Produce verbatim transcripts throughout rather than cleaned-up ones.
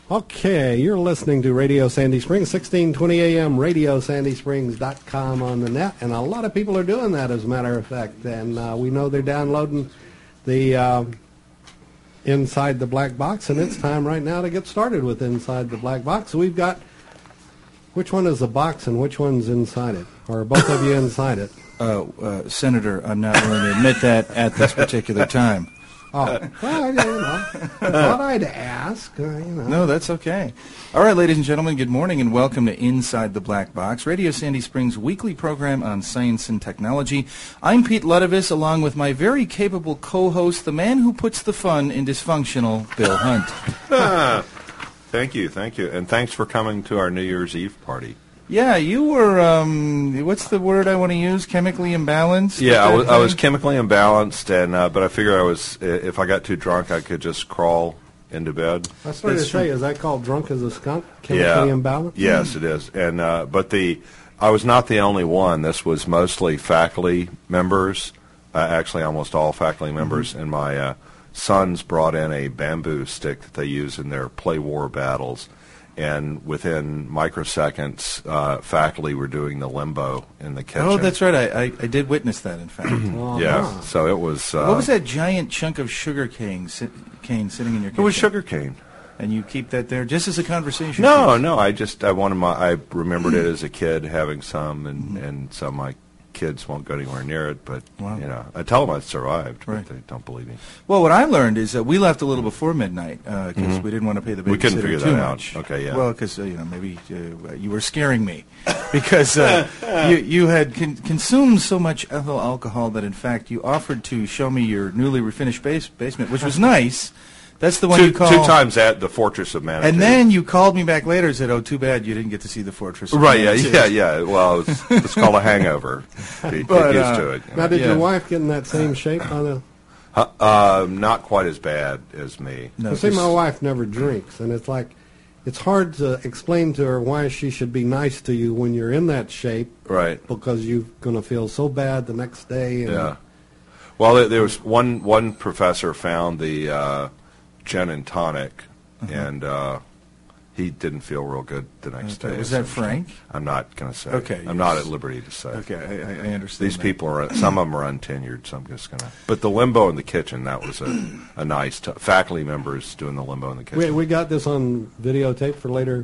Okay, you're listening to Radio Sandy Springs, sixteen twenty A M, radio sandy springs dot com on the net, and a lot of people are doing that, as a matter of fact, and uh, we know they're downloading the uh, Inside the Black Box, and it's time right now to get started with Inside the Black Box. We've got, which one is the box and which one's inside it? Or are both of you inside it? Uh, uh, Senator, I'm not willing to admit that at this particular time. Oh, well, I, you know, I thought I'd ask. Uh, you know. No, that's okay. All right, ladies and gentlemen, good morning and welcome to Inside the Black Box, Radio Sandy Springs' weekly program on science and technology. I'm Pete Ludovis, along with my very capable co-host, the man who puts the fun in dysfunctional, Bill Hunt. Ah, thank you, thank you, and thanks for coming to our New Year's Eve party. Yeah, you were, um, what's the word I want to use, chemically imbalanced? Yeah, I was, I was chemically imbalanced, and uh, but I figured I was, if I got too drunk, I could just crawl into bed. I started to say, is that called drunk as a skunk, chemically yeah. imbalanced? Yes, it is. And uh, but the, I was not the only one. This was mostly faculty members, uh, actually almost all faculty members, mm-hmm. and my uh, sons brought in a bamboo stick that they use in their play war battles. And within microseconds, uh, faculty were doing the limbo in the kitchen. Oh, that's right. I, I, I did witness that, in fact. uh-huh. Yeah, so it was... Uh, what was that giant chunk of sugar cane, si- cane sitting in your kitchen? It was sugar cane. And you keep that there just as a conversation? No, piece? no, I just, I wanted my, I remembered it as a kid having some, and, mm-hmm. and some of my kids won't go anywhere near it, but, wow. you know, I tell them I survived, right. but they don't believe me. Well, what I learned is that we left a little before midnight because uh, mm-hmm. we didn't want to pay the babysitter we couldn't figure too that much. Out. Okay, yeah. Well, because, uh, you know, maybe uh, you were scaring me because uh, you, you had con- consumed so much ethyl alcohol that, in fact, you offered to show me your newly refinished base- basement, which was nice. That's the one two, you call... Two times at the Fortress of Manitou. And then you called me back later and said, oh, too bad you didn't get to see the Fortress of right, Manitou. Right, yeah, yeah, yeah. Well, it's, it's called a hangover. Get but, used uh, to it. You know. Now, did yeah. your wife get in that same shape on the... Uh, uh, not quite as bad as me. No, see, my wife never drinks, and it's like... It's hard to explain to her why she should be nice to you when you're in that shape. Right. Because you're going to feel so bad the next day. And yeah. Well, there, there was one, one professor found the... Uh, gin and tonic, uh-huh. and uh, he didn't feel real good the next okay. day. Was that Frank? I'm not going to say. Okay. I'm yes. not at liberty to say. Okay, I, I understand. These that. people are, some of them are untenured, so I'm just going to. But the limbo in the kitchen, that was a, a nice, t- faculty members doing the limbo in the kitchen. We, we got this on videotape for later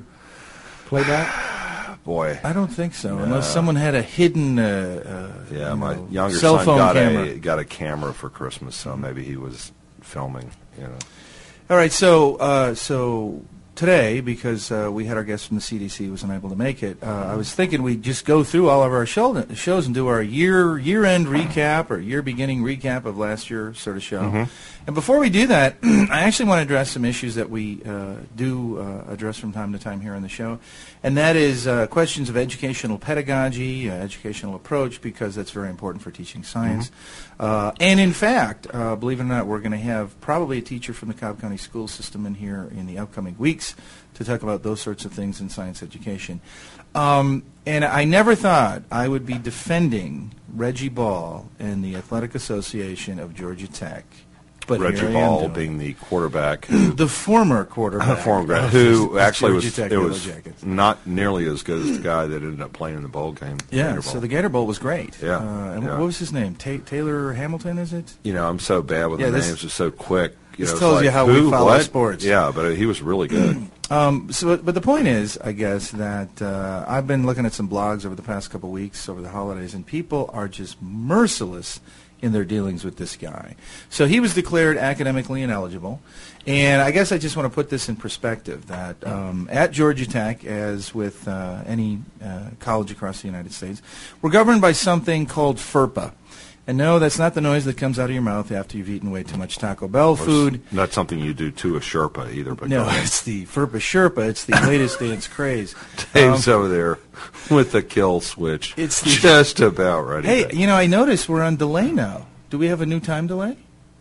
playback? Boy. I don't think so, no. unless someone had a hidden uh, uh, yeah, you my know, younger cell son phone got camera. a, got a camera for Christmas, so maybe he was filming, you know. All right, so uh, so today, because uh, we had our guest from the C D C who was unable to make it, uh, I was thinking we'd just go through all of our show, shows and do our year year end recap or year beginning recap of last year sort of show. Mm-hmm. And before we do that, I actually want to address some issues that we uh, do uh, address from time to time here on the show, and that is uh, questions of educational pedagogy, uh, educational approach, because that's very important for teaching science. Mm-hmm. Uh, and in fact, uh, believe it or not, we're going to have probably a teacher from the Cobb County school system in here in the upcoming weeks to talk about those sorts of things in science education. Um, and I never thought I would be defending Reggie Ball and the Athletic Association of Georgia Tech. But Reggie Ball being the quarterback, who, the former quarterback, former who of actually Georgia was Tech it was Jackets. not nearly as good as the guy that ended up playing in the bowl game. Yeah, so the Gator Bowl was great. Yeah, uh, and yeah. what was his name? Ta- Taylor Hamilton, is it? You know, I'm so bad with yeah, the this, names; it's so quick. You this know, tells like, you how who, we follow what? sports. Yeah, but he was really good. Um, so, but the point is, I guess, that uh, I've been looking at some blogs over the past couple of weeks over the holidays, and people are just merciless in their dealings with this guy. So he was declared academically ineligible, and I guess I just want to put this in perspective, that um, at Georgia Tech, as with uh, any uh, college across the United States, we're governed by something called FERPA. And no, that's not the noise that comes out of your mouth after you've eaten way too much Taco Bell food. Not something you do to a Sherpa either. But no, it's the FERPA Sherpa. It's the latest dance craze. Dave's um, over there with the kill switch. It's the, just about ready. Hey, to. you know, I noticed we're on delay now. Do we have a new time delay?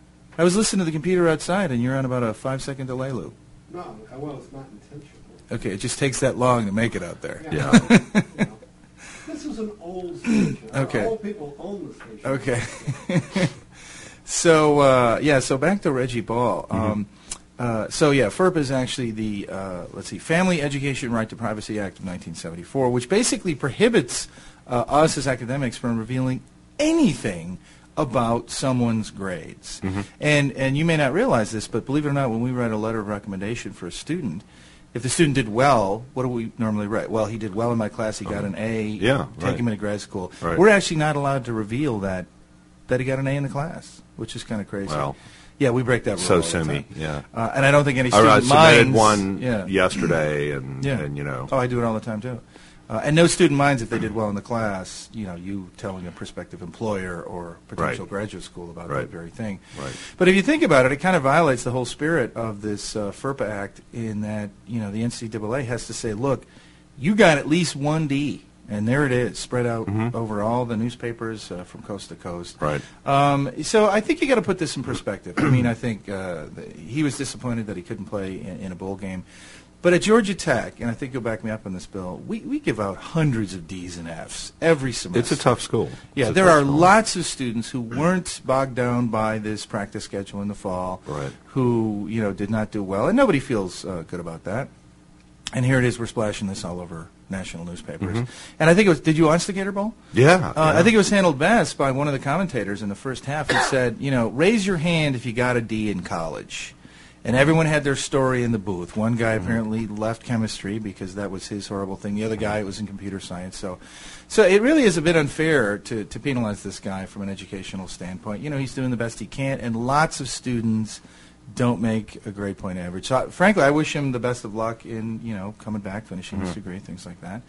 I was listening to the computer outside, and you're on about a five-second delay, Lou. No, well, it's not intentional. Okay, it just takes that long to make it out there. Yeah. yeah. You know, this is an old station. Okay. Old people own the station. Okay. so, uh, yeah, so back to Reggie Ball. Um, Uh, so yeah, FERPA is actually the uh, let's see, Family Education Right to Privacy Act of nineteen seventy-four, which basically prohibits uh, us as academics from revealing anything about someone's grades. Mm-hmm. And and you may not realize this, but believe it or not, when we write a letter of recommendation for a student, if the student did well, what do we normally write? Well, he did well in my class. He got an A. Yeah, Take right. him into grad school. Right. We're actually not allowed to reveal that that he got an A in the class, which is kind of crazy. Well, yeah, we break that rule. so all the sue me. time. Yeah. Uh, and I don't think any I, I student submitted minds. one yeah. yesterday, and Yeah. and you know. Oh, I do it all the time too. Uh, and no student minds if they did well in the class, you know, you telling a prospective employer or potential Right. graduate school about Right. that very thing. Right. But if you think about it, it kind of violates the whole spirit of this uh, FERPA Act in that, you know, the N C double A has to say, look, you got at least one D, and there it is, spread out Mhm. over all the newspapers uh, from coast to coast. Right. Um, so I think you got to put this in perspective. I mean, I think uh, the, he was disappointed that he couldn't play in, in a bowl game. But at Georgia Tech, and I think you'll back me up on this, Bill, we, we give out hundreds of D's and F's every semester. It's a tough school. Yeah, It's a there tough are school. lots of students who weren't bogged down by this practice schedule in the fall, Right. who, you know, did not do well, and nobody feels uh, good about that. And here it is, we're splashing this all over national newspapers. Mhm. And I think it was, did you watch the Gator Bowl? Yeah, Uh, yeah. I think it was handled best by one of the commentators in the first half who said, you know, raise your hand if you got a D in college. And everyone had their story in the booth. One guy Mm-hmm. apparently left chemistry because that was his horrible thing. The other guy was in computer science. So, so it really is a bit unfair to, to penalize this guy from an educational standpoint. You know, he's doing the best he can, and lots of students don't make a grade point average. So, frankly, I wish him the best of luck in, you know, coming back, finishing his Mhm. degree, things like that.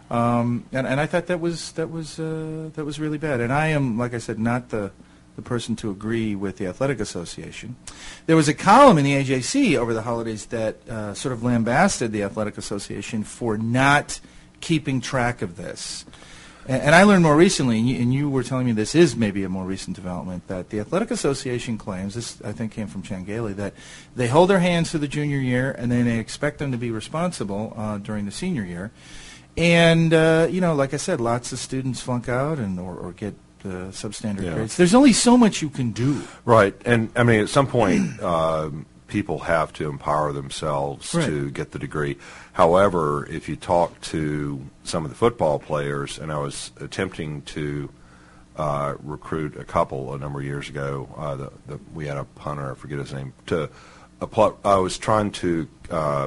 Um, and, and I thought that was that was uh, that was really bad. And I am, like I said, not the the person to agree with the Athletic Association. There was a column in the A J C over the holidays that uh, sort of lambasted the Athletic Association for not keeping track of this. And, and I learned more recently, and you, and you were telling me this is maybe a more recent development, that the Athletic Association claims, this I think came from Chan Gailey, that they hold their hands for the junior year and then they expect them to be responsible uh, during the senior year. And, uh, you know, like I said, lots of students flunk out and or, or get uh, substandard Yeah. grades. There's only so much you can do. Right, and I mean, at some point, um, people have to empower themselves Right. to get the degree. However, if you talk to some of the football players, and I was attempting to uh, recruit a couple a number of years ago, uh, the, the, we had a punter, I forget his name, to apply, I was trying to uh,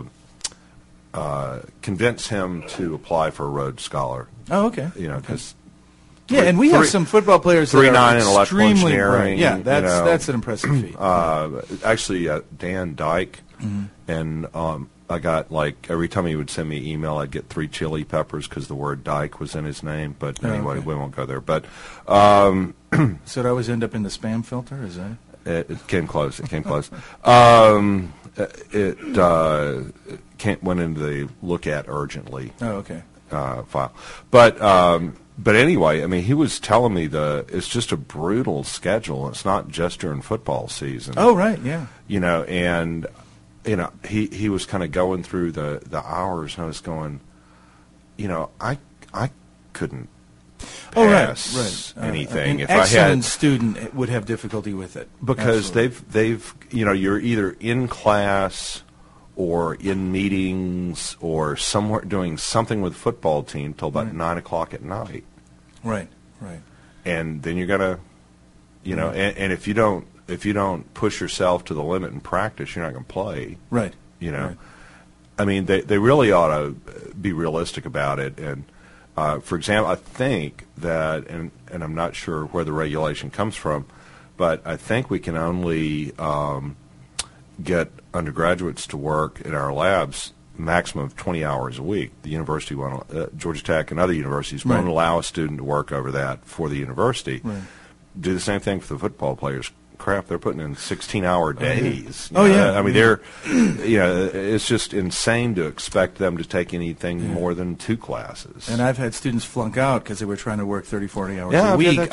uh, convince him to apply for a Rhodes Scholar. Oh, okay. You know, because Yeah, and we have three- some football players three that nine are in electrical extremely engineering, bright. Yeah, you that's know. that's an impressive feat. Uh, actually, uh, Dan Dyke, Mhm. and um, I got like every time he would send me an email, I'd get three chili peppers because the word Dyke was in his name. But Oh, anyway, okay. we won't go there. But um, So that always end up in the spam filter, is that? it, it came close. It came close. Um, it uh, can't went into the look at urgently Oh, okay. uh, file. But um, but anyway, I mean, he was telling me the it's just a brutal schedule. It's not just during football season. Oh, right, yeah. You know, and you know, he he was kind of going through the the hours, and I was going, you know, I I couldn't Oh, right, pass right. Uh, anything an if I excellent had student would have difficulty with it because Absolutely. they've they've you know you're either in class or in meetings or somewhere doing something with the football team till about Right. nine o'clock at night, right, right. and then you're gonna, you know, Right. and, and if you don't if you don't push yourself to the limit in practice, you're not going to play. Right. You know, Right. I mean, they they really ought to be realistic about it. And uh, for example, I think that, and and I'm not sure where the regulation comes from, but I think we can only um, get undergraduates to work in our labs maximum of twenty hours a week. The university won't, uh, Georgia Tech and other universities won't Right. allow a student to work over that for the university. Right. Do the same thing for the football players. Crap, they're putting in sixteen-hour days. Oh, you know? yeah. I mean, they're, you know, it's just insane to expect them to take anything Yeah. more than two classes. And I've had students flunk out because they were trying to work thirty, forty hours Yeah, a I've had week that on too. a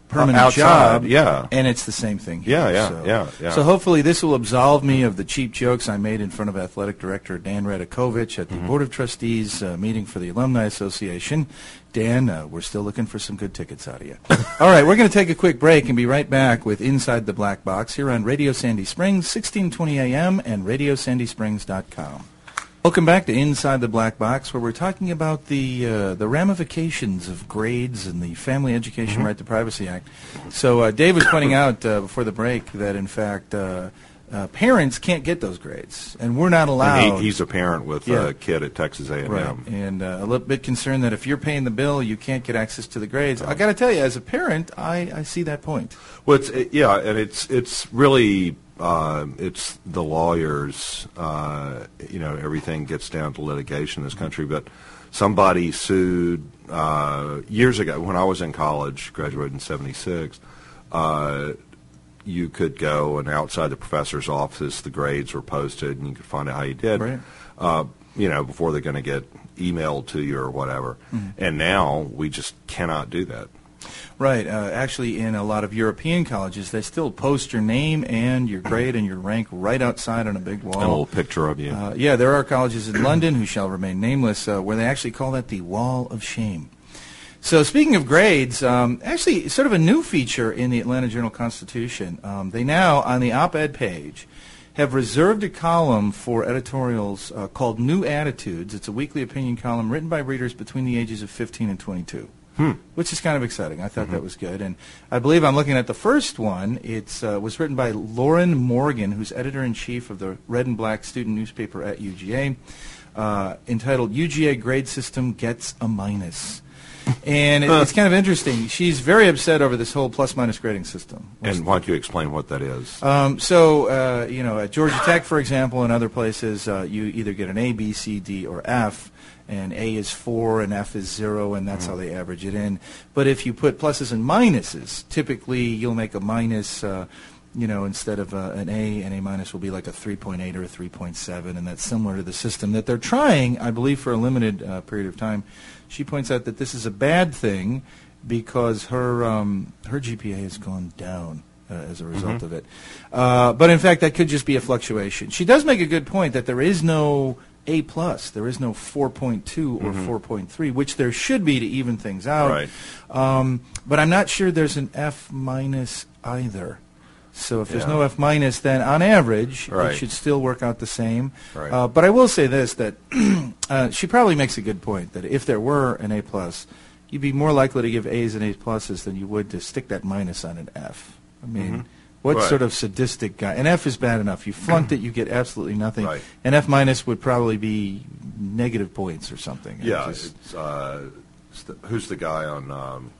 permanent outside, job, yeah. and it's the same thing here. Yeah, yeah, so, yeah, yeah. So hopefully this will absolve me of the cheap jokes I made in front of Athletic Director Dan Radakovich at the Mm-hmm. Board of Trustees uh, meeting for the Alumni Association. Dan, uh, we're still looking for some good tickets out of you. All right, we're going to take a quick break and be right back with Inside the Black Box here on Radio Sandy Springs, sixteen twenty A M and radio sandy springs dot com. Welcome back to Inside the Black Box, where we're talking about the uh, the ramifications of grades and the Family Education Mm-hmm. Right to Privacy Act. So uh, Dave was pointing out uh, before the break that, in fact, uh, uh, parents can't get those grades, and we're not allowed. And he, he's a parent with Yeah. a kid at Texas A and M. Right, and uh, a little bit concerned that if you're paying the bill, you can't get access to the grades. I got to tell you, as a parent, I, I see that point. Well, it's, it, yeah, and it's it's really uh, it's the lawyers. Uh, you know, everything gets down to litigation in this country. But somebody sued uh, years ago when I was in college, graduated in seventy-six. Uh, you could go and outside the professor's office, the grades were posted, and you could find out how you did. Right. Uh, you know, before they're going to get emailed to you or whatever. Mm-hmm. And now we just cannot do that. Right. Uh, actually, in a lot of European colleges, they still post your name and your grade and your rank right outside on a big wall. And a little picture of you. Uh, yeah, there are colleges in London, who shall remain nameless, uh, where they actually call that the Wall of Shame. So speaking of grades, um, actually sort of a new feature in the Atlanta Journal-Constitution. Um, they now, on the op-ed page, have reserved a column for editorials uh, called New Attitudes. It's a weekly opinion column written by readers between the ages of fifteen and twenty-two. Hmm. Which is kind of exciting. I thought mm-hmm. that was good. And I believe I'm looking at the first one. It uh, was written by Lauren Morgan, who's editor-in-chief of the Red and Black student newspaper at U G A, uh, entitled U G A Grade System Gets a Minus. And it, it's kind of interesting. She's very upset over this whole plus-minus grading system. And why don't you explain what that is? Um, so, uh, you know, at Georgia Tech, for example, and other places, uh, you either get an A, B, C, D, or F. And A is four and F is zero, and that's mm-hmm. how they average it in. But if you put pluses and minuses, typically you'll make a minus, uh, you know, instead of uh, an A, an A minus will be like a three point eight or a three point seven, and that's similar to the system that they're trying, I believe, for a limited uh, period of time. She points out that this is a bad thing because her um, her G P A has gone down uh, as a result mm-hmm. of it. Uh, but in fact, that could just be a fluctuation. She does make a good point that there is no A plus. There is no four point two or mm-hmm. four point three, which there should be to even things out. Right. Um, but I'm not sure there's an F minus either. So if there's yeah. no F minus, then on average, right. it should still work out the same. Right. Uh, but I will say this, that uh, she probably makes a good point, that if there were an A plus, you'd be more likely to give A's and A pluses than you would to stick that minus on an F. I mean, mm-hmm. what right. sort of sadistic guy? An F is bad enough. You flunked it, you get absolutely nothing. Right. An F minus would probably be negative points or something. Yeah. Just, it's, uh, it's the, who's the guy on um,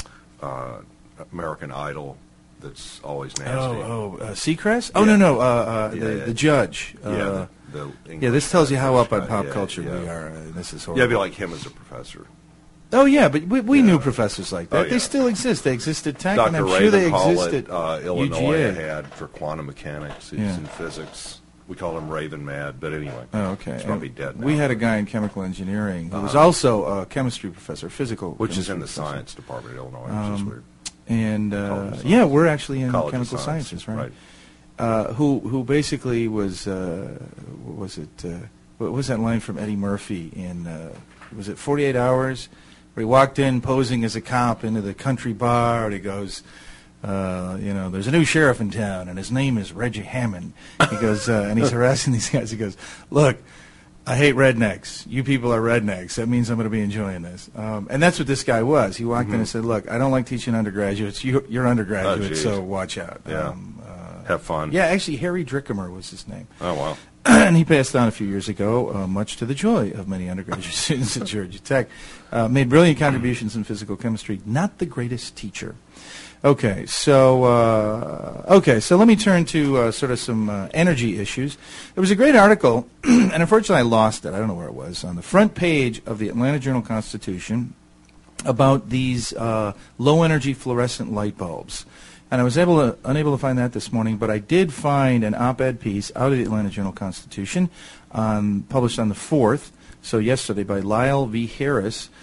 uh, American Idol that's always nasty? Oh, oh, uh, Seacrest? Oh, yeah. no, no, uh, uh, yeah, the, yeah. the judge. Yeah, uh, the, the yeah, this tells you how up on guy. pop yeah, culture yeah. we are. Uh, this is horrible. Yeah, it'd be like him as a professor. Oh, yeah, but we, we Yeah. knew professors like that. Oh, They yeah. still exist. They exist at Tech, Doctor and I'm Raven sure they Hall exist at at uh, U Illinois G A. had for quantum mechanics. He's Yeah. in physics. We call him Raven Mad, but anyway. Oh, okay. He's probably And dead now. we had a guy in chemical engineering who was Uh-huh. also a chemistry professor, physical. Which is chemistry in the professor. science department at Illinois, Um, which is weird. And, uh, College of yeah, Science. we're actually in College of chemical Science, sciences, right? right. Uh, who who basically was, uh, what was it, uh, what was that line from Eddie Murphy in, uh, was it forty-eight hours? Where he walked in posing as a cop into the country bar, and he goes, uh, you know, there's a new sheriff in town, and his name is Reggie Hammond. He goes, uh, and he's harassing these guys. He goes, look, I hate rednecks. You people are rednecks. That means I'm going to be enjoying this. Um, and that's what this guy was. He walked Mm-hmm. in and said, look, I don't like teaching undergraduates. You, you're undergraduates, Oh, so watch out. Yeah. Um, uh, Have fun. yeah, actually, Harry Drickamer was his name. Oh, wow. And he passed on a few years ago, uh, much to the joy of many undergraduate students at Georgia Tech. Uh, made brilliant contributions in physical chemistry. Not the greatest teacher. Okay, so uh, okay, so let me turn to uh, sort of some uh, energy issues. There was a great article, and unfortunately I lost it. I don't know where it was. On the front page of the Atlanta Journal-Constitution about these uh, low-energy fluorescent light bulbs. And I was able to, unable to find that this morning, but I did find an op-ed piece out of the Atlanta Journal-Constitution, um, published on the fourth, so yesterday, by Lyle V. Harris,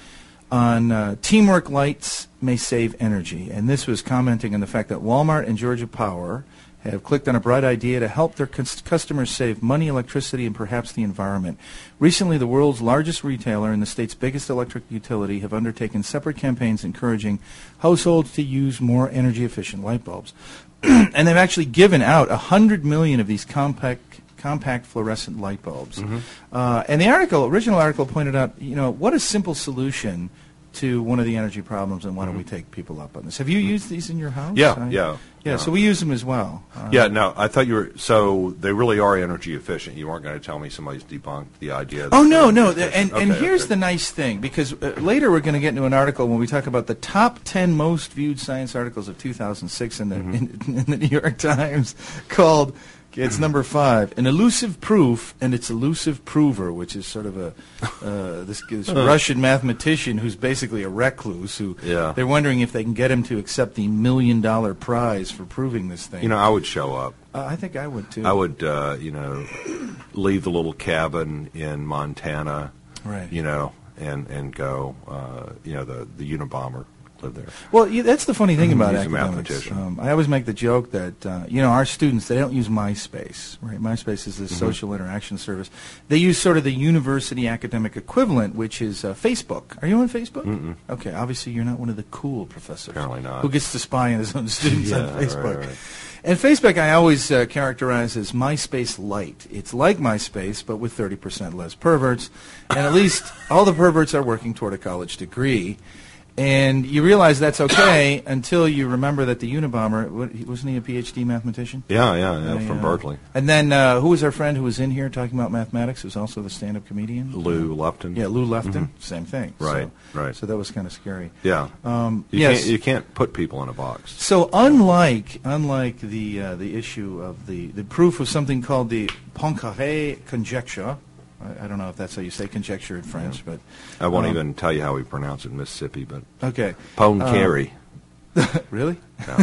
on uh, teamwork lights may save energy. And this was commenting on the fact that Walmart and Georgia Power have clicked on a bright idea to help their cus- customers save money, electricity, and perhaps the environment. Recently, the world's largest retailer and the state's biggest electric utility have undertaken separate campaigns encouraging households to use more energy-efficient light bulbs. And they've actually given out one hundred million of these compact compact fluorescent light bulbs. Mm-hmm. Uh, and the article, original article pointed out, you know, what a simple solution to one of the energy problems, and why don't we take people up on this? Have you used these in your house? Yeah, I, yeah, yeah. yeah. So we use them as well. Uh, Yeah, no, I thought you were, so they really are energy efficient. You weren't going to tell me somebody's debunked the idea. That Oh, no, they're no. energy th- And, efficient. and Okay, here's okay. the nice thing, because uh, later we're going to get into an article when we talk about the top ten most viewed science articles of two thousand six in the, Mm-hmm. in, in the New York Times called, it's number five, An Elusive Proof and Its Elusive Prover, which is sort of a uh, this, this Russian mathematician who's basically a recluse, who Yeah. they're wondering if they can get him to accept the million-dollar prize for proving this thing. You know, I would show up. uh, I think I would, too. I would, uh, you know, leave the little cabin in Montana, Right. you know, and, and go, uh, you know, the, the Unabomber lived there. Well, yeah, that's the funny thing about He's a academics. mathematician. Um, I always make the joke that uh, you know, our students, they don't use MySpace, right? MySpace is this Mm-hmm. social interaction service. They use sort of the university academic equivalent, which is uh, Facebook. Are you on Facebook? Mm-mm. Okay, obviously you're not one of the cool professors. Apparently not. Who gets to spy on his own students Yeah, on right, Facebook. right. And Facebook I always uh, characterize as MySpace light. It's like MySpace, but with thirty percent less perverts. And at least all the perverts are working toward a college degree. And you realize that's okay until you remember that the Unabomber, what, he- wasn't he a P H D mathematician? Yeah, yeah, yeah, Yeah, from yeah. Berkeley. And then uh, who was our friend who was in here talking about mathematics, who's also the stand-up comedian? Lou Lupton. Yeah, Lou Lefton. Same thing. Right, so, right. So that was kind of scary. Yeah. Um, You, yes. can't, you can't put people in a box. So unlike unlike the uh, the issue of the, the proof of something called the Poincaré conjecture, I, I don't know if that's how you say conjecture in French, but I won't um, even tell you how we pronounce it in Mississippi, but okay. Poincaré. Really? No.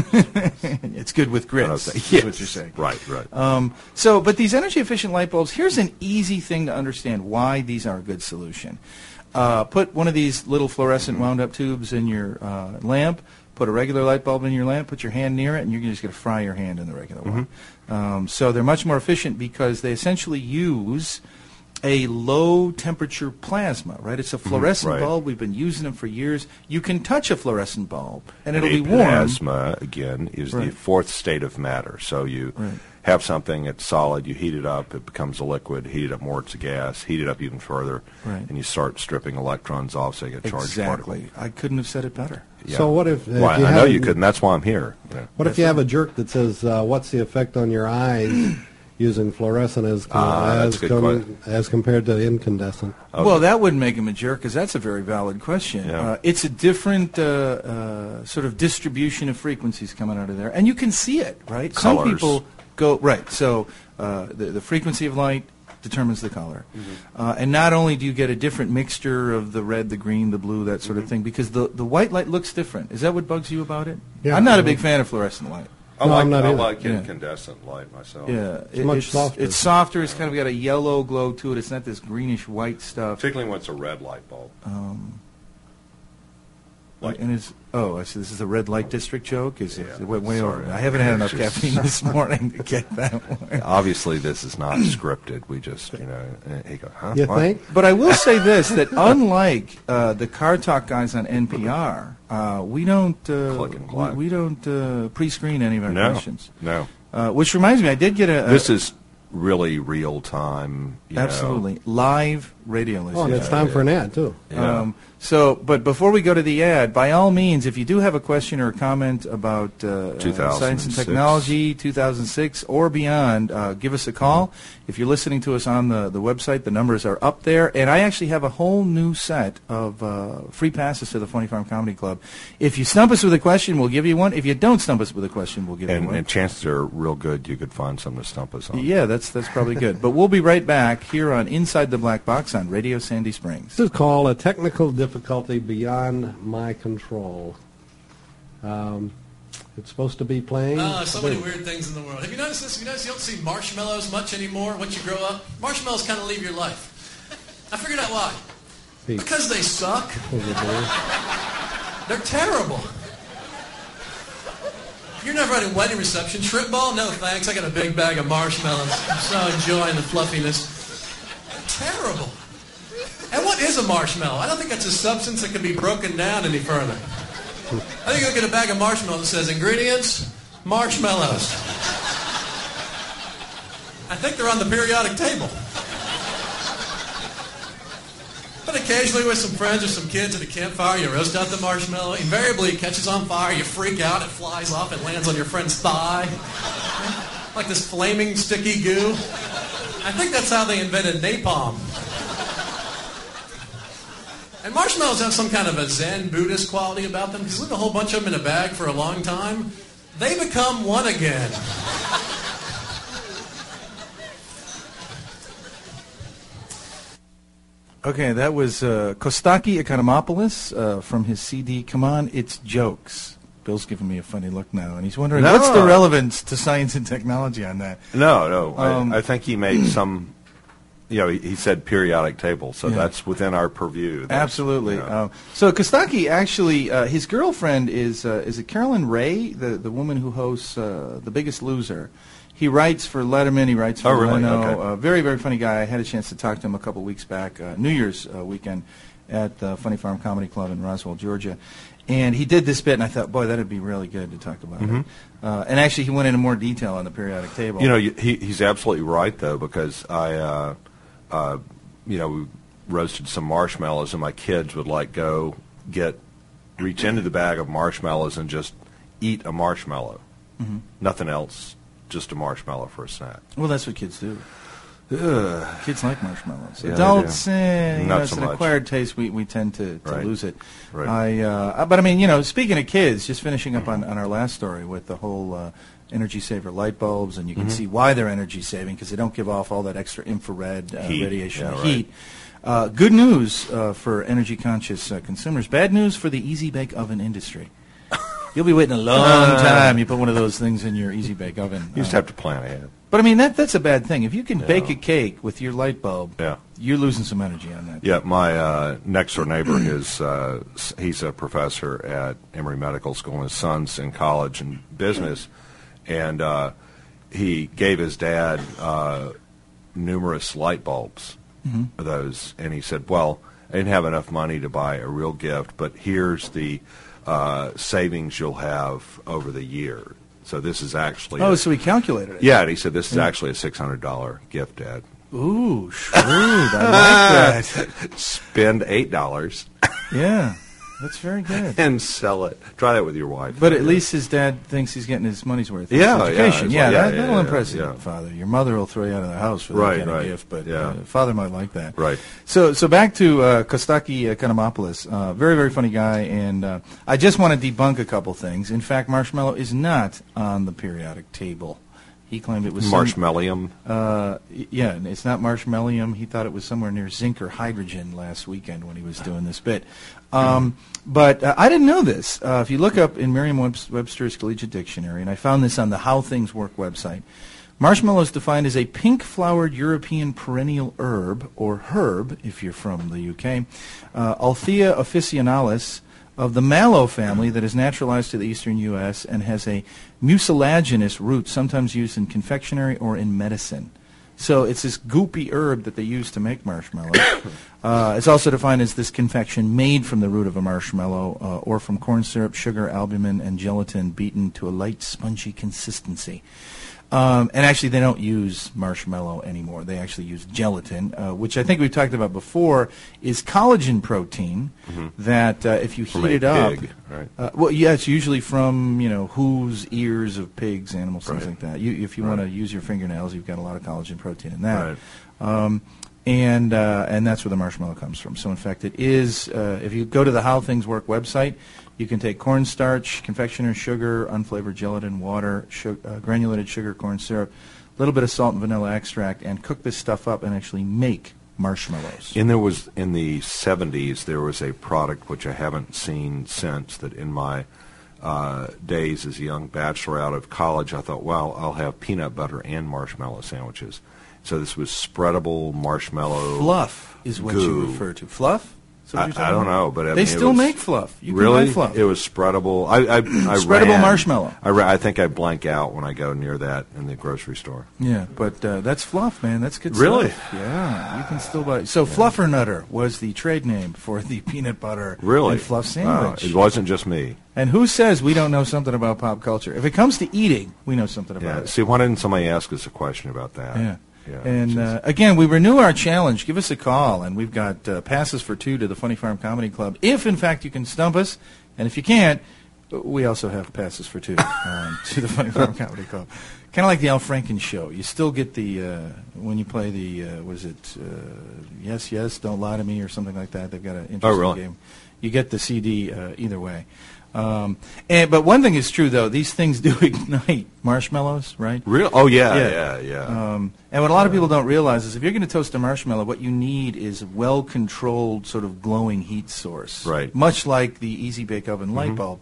It's good with grits. Okay. Is Yes. what you're saying. Right, right. Um, so, but these energy-efficient light bulbs, here's an easy thing to understand why these are a good solution. Uh, put one of these little fluorescent wound-up tubes in your uh, lamp, put a regular light bulb in your lamp, put your hand near it, and you're just going to fry your hand in the regular one. Um, so they're much more efficient because they essentially use a low-temperature plasma, right? It's a fluorescent right. bulb. We've been using them for years. You can touch a fluorescent bulb, and it'll a be warm. Plasma, again, is the Right. fourth state of matter. So you Right. have something, it's solid, you heat it up, it becomes a liquid, heat it up more, it's a gas, heat it up even further, Right. and you start stripping electrons off so you get charged particles. Exactly. I couldn't have said it better. Yeah. So what if, if Well, you I know have- you couldn't, that's why I'm here. Yeah. What if you have a jerk that says, uh, "What's the effect on your eyes using fluorescent as Ah, that's as, a good question. as compared to incandescent?" Okay. Well, that wouldn't make him a jerk, because that's a very valid question. Yeah. Uh, it's a different uh, uh, sort of distribution of frequencies coming out of there, and you can see it, right? Some Colors. people go right. So uh, the the frequency of light determines the color, uh, and not only do you get a different mixture of the red, the green, the blue, that sort of thing, because the the white light looks different. Is that what bugs you about it? Yeah. I'm not a big fan of fluorescent light. I No, like, I'm not I either. like Yeah. incandescent light myself. Yeah, It's much softer. It's softer. It's kind of got a yellow glow to it. It's not this greenish white stuff. Particularly when it's a red light bulb. Um, Like- and it's oh, I see. This is a red light district joke. Is it Yeah, way, way sorry. over? I haven't had enough Just- caffeine this morning to get that one. Obviously, this is not scripted. We just, you know, uh, he goes, huh? You What? think? But I will say this: that unlike uh, the Car Talk guys on N P R, uh, we don't uh, Click and we, clack. we don't uh, pre-screen any of our No, questions. no. Uh, which reminds me, I did get a, a This is really real time. You absolutely live radio listeners. Oh, and it's time for an ad too. Know. Yeah. Um, so, but before we go to the ad, by all means, if you do have a question or a comment about uh, uh, two thousand science and six. technology, two thousand six or beyond, uh, give us a call. If you're listening to us on the, the website, the numbers are up there. And I actually have a whole new set of uh, free passes to the Funny Farm Comedy Club. If you stump us with a question, we'll give you one. If you don't stump us with a question, we'll give you and, one. and chances are real good you could find something to stump us on. Yeah, that's that's probably good. But we'll be right back here on Inside the Black Box on Radio Sandy Springs. This is called a technical difficulty beyond my control. Um, it's supposed to be playing. Ah, so many weird things in the world. Have you noticed this? Have you noticed you don't see marshmallows much anymore once you grow up? Marshmallows kind of leave your life. I figured out why. Pete. Because they suck. Is it there? They're terrible. You're never at a wedding reception. Shrimp ball? No thanks. I got a big bag of marshmallows. I'm so enjoying the fluffiness. They're terrible. And what is a marshmallow? I don't think it's a substance that can be broken down any further. I think you'll get a bag of marshmallows that says ingredients, marshmallows. I think they're on the periodic table. But occasionally with some friends or some kids at a campfire, you roast out the marshmallow. Invariably it catches on fire, you freak out, it flies off, it lands on your friend's thigh. Like this flaming, sticky goo. I think that's how they invented napalm. And marshmallows have some kind of a Zen Buddhist quality about them, because leave a whole bunch of them in a bag for a long time, they become one again. Okay, that was uh, Kostaki Economopoulos uh, from his C D, Come On, It's Jokes. Bill's giving me a funny look now, and he's wondering, No. what's the relevance to science and technology on that? No, no. Um, I, I think he made some, you know, he, he said periodic table, so Yeah. that's within our purview. That's, Absolutely. you know. Um, so Kostaki actually, uh, his girlfriend is uh, is it Carolyn Ray, the the woman who hosts uh, The Biggest Loser. He writes for Letterman. He writes for Oh, really? Leno. Okay. Uh, very very funny guy. I had a chance to talk to him a couple weeks back, uh, New Year's uh, weekend, at the Funny Farm Comedy Club in Roswell, Georgia. And he did this bit, and I thought, boy, that'd be really good to talk about Mm-hmm. it. Uh, and actually, he went into more detail on the periodic table. You know, you- he, he's absolutely right, though, because I, uh, uh, you know, we roasted some marshmallows, and my kids would, like, go get, reach into the bag of marshmallows and just eat a marshmallow. Mm-hmm. Nothing else, just a marshmallow for a snack. Well, that's what kids do. Ugh. Kids like marshmallows. Yeah, they Adults, do. eh, you Not know, it's so an much. acquired taste. We we tend to, to Right. lose it. Right. I, uh, but I mean, you know, speaking of kids, just finishing up on, on our last story with the whole uh, energy saver light bulbs, and you Mm-hmm. can see why they're energy saving because they don't give off all that extra infrared uh, Heat. radiation, Yeah, or right. heat. Uh, good news uh, for energy conscious uh, consumers. Bad news for the Easy Bake Oven industry. You'll be waiting a long time. You put one of those things in your Easy Bake Oven. You just Uh, have to plan ahead. But I mean, that that's a bad thing. If you can Yeah. bake a cake with your light bulb, Yeah. you're losing some energy on that. Yeah, my uh, next door neighbor is uh, s- he's a professor at Emory Medical School, and his son's in college and business, and uh, he gave his dad uh, numerous light bulbs, of those, and he said, "Well, I didn't have enough money to buy a real gift, but here's the uh, savings you'll have over the year." So this is actually Oh, a- so he calculated it. yeah, and he said this is Yeah. actually a six hundred dollar gift, Dad. Ooh, shrewd. I like that. Spend eight dollars. Yeah, that's very good. And sell it. Try that with your wife. But at least his dad thinks he's getting his money's worth. It's Yeah, yeah, education. it's Yeah, like- that, yeah, that'll yeah, impress yeah, your yeah. father. Your mother will throw you out of the house for that Right, kind right. of gift, but Yeah. uh, father might like that. Right. So, so back to uh, Kostaki Economopoulos. Uh, very, very funny guy, and uh, I just want to debunk a couple things. In fact, marshmallow is not on the periodic table. He claimed it was some- Marshmallium. Uh, y- yeah, and it's not marshmallium. He thought it was somewhere near zinc or hydrogen last weekend when he was doing this bit. Um, but uh, I didn't know this. Uh, if you look up in Merriam-Webster's Collegiate Dictionary, and I found this on the How Things Work website, marshmallow is defined as a pink-flowered European perennial herb, or herb, if you're from the U K, uh, Althea officinalis, of the mallow family that is naturalized to the eastern U S and has a mucilaginous root, sometimes used in confectionery or in medicine. So it's this goopy herb that they use to make marshmallows. uh, it's also defined as this confection made from the root of a marshmallow uh, or from corn syrup, sugar, albumin, and gelatin beaten to a light, spongy consistency. Um, and actually, they don't use marshmallow anymore. They actually use gelatin, uh, which I think we've talked about before, is collagen protein that uh, if you From heat a it up... pig, right? Uh, well, yeah, it's usually from, you know, hooves, ears of pigs, animals, things Right. like that. You, if you want to Right. use your fingernails, you've got a lot of collagen protein in that. Right. Um, and uh, and that's where the marshmallow comes from. So, in fact, it is, uh, if you go to the How Things Work website, you can take cornstarch, confectioner's sugar, unflavored gelatin, water, su- uh, granulated sugar, corn syrup, a little bit of salt and vanilla extract, and cook this stuff up and actually make marshmallows. And there was, in the seventies, there was a product which I haven't seen since, that in my uh, days as a young bachelor out of college, I thought, well, I'll have peanut butter and marshmallow sandwiches. So this was spreadable marshmallow. Fluff is what you goo. refer to. Fluff? So what I, you're talking I don't about? know, but I they mean, still it was, make fluff. You really? can buy fluff. It was spreadable. I, I, I Spreadable ran, marshmallow. I, ra- I think I blank out when I go near that in the grocery store. Yeah, but uh, that's fluff, man. That's good Really? stuff. Yeah, you can still buy. So Fluffernutter was the trade name for the peanut butter Really? and fluff Wow. sandwich. It wasn't just me. And who says we don't know something about pop culture? If it comes to eating, we know something about Yeah. it. See, why didn't somebody ask us a question about that? Yeah. Yeah, And it's uh, again, we renew our challenge. Give us a call, and we've got uh, passes for two to the Funny Farm Comedy Club. If, in fact, you can stump us, and if you can't, we also have passes for two um, to the Funny Farm Comedy Club. Kind of like the Al Franken show. You still get the, uh, when you play the, uh, was it uh, Yes, Yes, Don't Lie to Me or something like that. They've got an interesting really? game. You get the C D uh, either way. Um, and But one thing is true, though. These things do ignite marshmallows, right? Real? Oh, yeah, Yeah. yeah, yeah. Um, and what a lot of people don't realize is if you're going to toast a marshmallow, what you need is a well-controlled sort of glowing heat source. Right. Much like the Easy Bake Oven light bulb.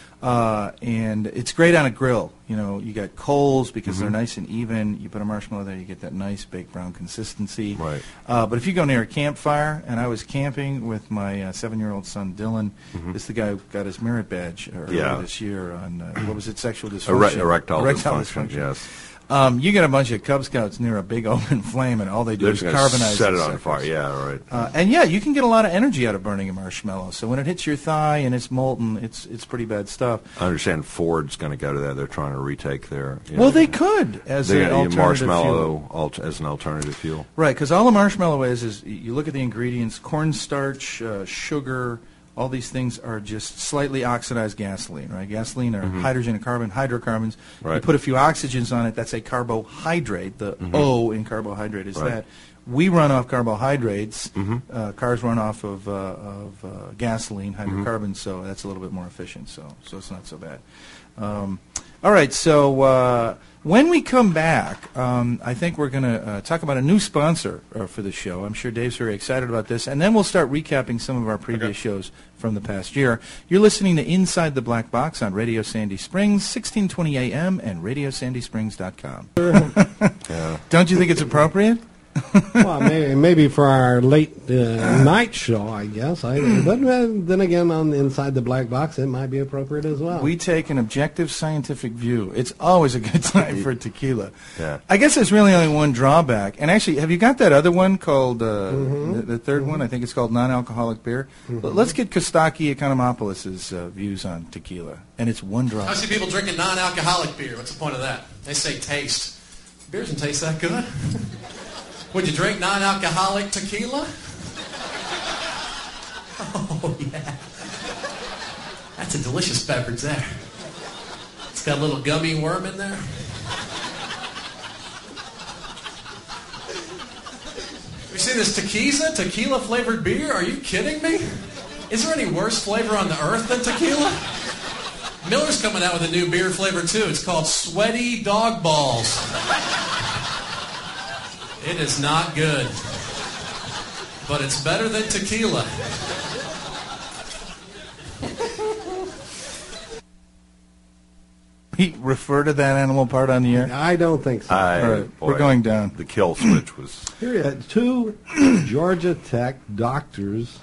Uh, and it's great on a grill. You know, you got coals because they're nice and even. You put a marshmallow there, you get that nice baked brown consistency. Right. Uh, but if you go near a campfire, and I was camping with my uh, seven-year-old son Dylan, this is the guy who got his merit badge earlier Yeah. this year on uh, what was it, sexual Ere- dysfunction, erectile, erectile dysfunction, dysfunction. yes. Um, you get a bunch of Cub Scouts near a big open flame, and all they do They're is just going to carbonize set the it on suckers. fire. Yeah, right. Uh, and yeah, you can get a lot of energy out of burning a marshmallow. So when it hits your thigh and it's molten, it's it's pretty bad stuff. I understand Ford's going to go to that. They're trying to retake their. You Well, know, they could as they're an gonna use alternative marshmallow fuel. alt- as an alternative fuel. Right, because all a marshmallow is is you look at the ingredients: cornstarch, uh, sugar. All these things are just slightly oxidized gasoline, right? Gasoline are hydrogen and carbon, hydrocarbons. You Right. put a few oxygens on it, that's a carbohydrate. The O in carbohydrate is Right. that. We run off carbohydrates. Uh, cars run off of, uh, of uh, gasoline, hydrocarbons, so that's a little bit more efficient, so so it's not so bad. Um, all right, so uh, when we come back, um, I think we're going to uh, talk about a new sponsor uh, for the show. I'm sure Dave's very excited about this, and then we'll start recapping some of our previous shows from the past year. You're listening to Inside the Black Box on Radio Sandy Springs, sixteen twenty A M and radio sandy springs dot com. Yeah. Don't you think it's appropriate? Well, maybe, maybe for our late uh, night show, I guess. I, but uh, then again, on the Inside the Black Box, it might be appropriate as well. We take an objective scientific view. It's always a good time for tequila. Yeah. I guess there's really only one drawback. And actually, have you got that other one called, uh, the, the third one? I think it's called non-alcoholic beer. But let's get Kostaki Economopoulos' uh, views on tequila. And it's one I drop. see people drinking non-alcoholic beer. What's the point of that? They say taste. Beer doesn't taste that good. Would you drink non-alcoholic tequila? Oh, yeah. That's a delicious beverage there. It's got a little gummy worm in there. Have you seen this tequiza, tequila-flavored beer? Are you kidding me? Is there any worse flavor on the earth than tequila? Miller's coming out with a new beer flavor, too. It's called Sweaty Dog Balls. It is not good, but it's better than tequila. We refer to that animal part on the air? I don't think so. I, All right, boy, we're going down. The kill switch was. Here you have two Georgia Tech doctors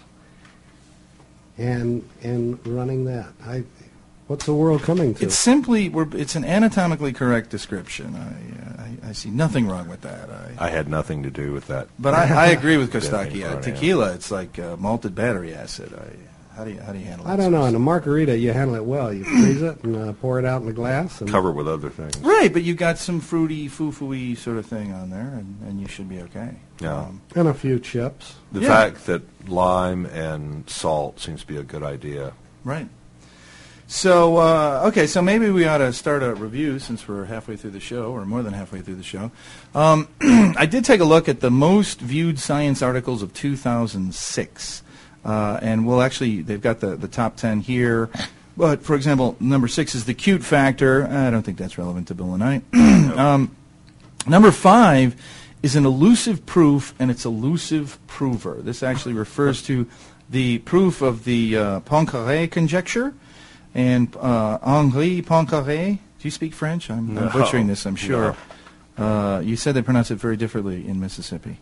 and and running that. I, what's the world coming to? It's simply, we're, it's an anatomically correct description. I, uh, I, I see nothing wrong with that. I, I had nothing to do with that. But I, I agree with Didn't Kostaki. think Uh, about it, tequila, it's like uh, malted battery acid. I, how do you how do you handle it? I don't know. In a margarita, you handle it well. You freeze it and uh, pour it out in the glass. And Cover with other things. Right, but you got some fruity, foo-foo-y sort of thing on there, and, and you should be okay. Yeah. Um, and a few chips. The Yeah. fact that lime and salt seems to be a good idea. right. So, uh, okay, so maybe we ought to start a review since we're halfway through the show, or more than halfway through the show. Um, I did take a look at the most viewed science articles of two thousand six. Uh, and we'll actually, they've got the, the top ten here. But, for example, number six is the cute factor. I don't think that's relevant to Bill and I. um, number five is an elusive proof, and it's elusive prover. This actually refers to the proof of the uh, Poincaré conjecture. And uh, Henri Poincaré, do you speak French? I'm, I'm No. butchering this, I'm sure. Uh, you said they pronounce it very differently in Mississippi.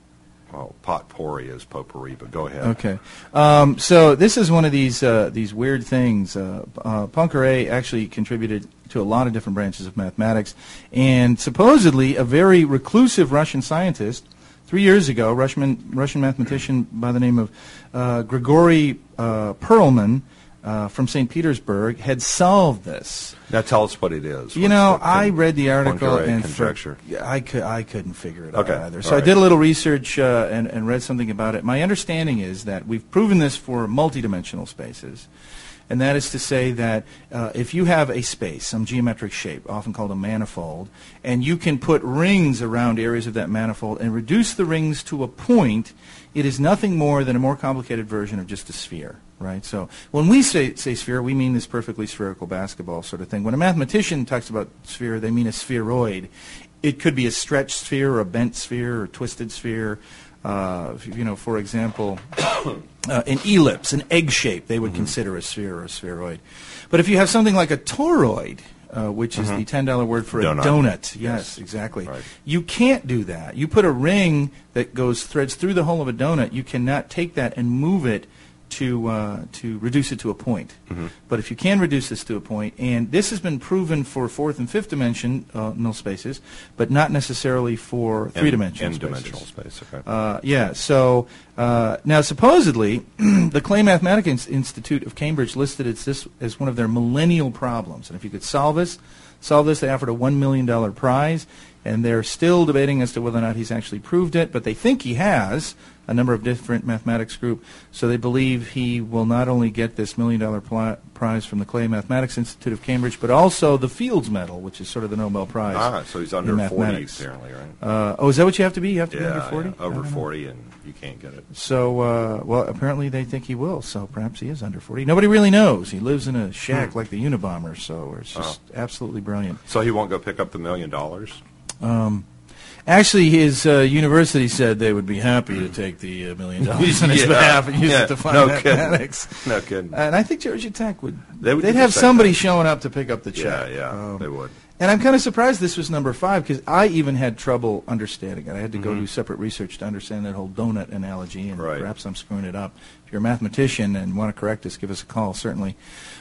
well, potpourri is potpourri, but go ahead. Okay. Um, so this is one of these uh, these weird things. Uh, uh, Poincaré actually contributed to a lot of different branches of mathematics, and supposedly a very reclusive Russian scientist, three years ago, Russian, Russian mathematician by the name of uh, Grigory uh, Perelman uh, from Saint Petersburg, had solved this. Now tell us what it is. You What's know, the I con- read the article Poincaré and conjecture. For, I could I couldn't figure it Okay. out either. So All I right. did a little research uh, and, and read something about it. My understanding is that we've proven this for multidimensional spaces, and that is to say that uh, if you have a space, some geometric shape, often called a manifold, and you can put rings around areas of that manifold and reduce the rings to a point, it is nothing more than a more complicated version of just a sphere. Right. So when we say, say sphere, we mean this perfectly spherical basketball sort of thing. When a mathematician talks about sphere, they mean a spheroid. It could be a stretched sphere or a bent sphere or twisted sphere. Uh, you know, for example, uh, an ellipse, an egg shape, they would mm-hmm. consider a sphere or a spheroid. But if you have something like a toroid, uh, which mm-hmm. is the ten dollar word for donut. a donut, yes, yes. exactly. Right. You can't do that. You put a ring that goes threads through the hole of a donut. You cannot take that and move it to uh, to reduce it to a point. Mm-hmm. But if you can reduce this to a point, and this has been proven for fourth and fifth dimensional spaces, but not necessarily for three-dimensional spaces. N-dimensional space, okay. Uh, yeah, so uh, now supposedly the Clay Mathematics Institute of Cambridge listed it this as one of their millennial problems. And if you could solve this, solve this, they offered a one million dollars prize, and they're still debating as to whether or not he's actually proved it, but they think he has. A number of different mathematics group, so they believe he will not only get this million dollar pli- prize from the Clay Mathematics Institute of Cambridge, but also the Fields Medal, which is sort of the Nobel Prize. Ah, so he's under in forty mathematics. apparently, right? Uh, oh, is that what you have to be? You have to yeah, be under forty? yeah, over forty, and you can't get it. So, uh, well, apparently they think he will, so perhaps he is under forty. Nobody really knows. He lives in a shack hmm. like the Unabomber, so it's just oh. absolutely brilliant. So he won't go pick up the million dollars? Um... Actually, his uh, university said they would be happy to take the uh, million dollars on his yeah, behalf and use yeah, it to fund no mathematics. Kidding. No kidding. And I think Georgia Tech would. They would they'd have somebody that. showing up to pick up the check. Yeah, yeah, um, they would. And I'm kind of surprised this was number five because I even had trouble understanding it. I had to go mm-hmm. do separate research to understand that whole donut analogy, and right. perhaps I'm screwing it up. If you're a mathematician and want to correct us, give us a call, certainly.